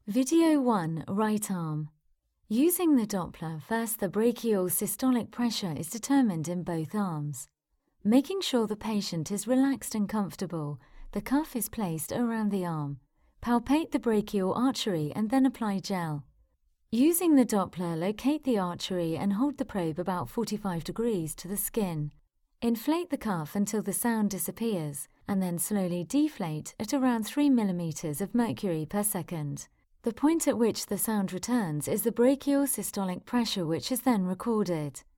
Video 1, right arm. Using the Doppler, first the brachial systolic pressure is determined in both arms. Making sure the patient is relaxed and comfortable, the cuff is placed around the arm. Palpate the brachial artery and then apply gel. Using the Doppler, locate the artery and hold the probe about 45 degrees to the skin. Inflate the cuff until the sound disappears, and then slowly deflate at around 3 mm of mercury per second. The point at which the sound returns is the brachial systolic pressure, which is then recorded.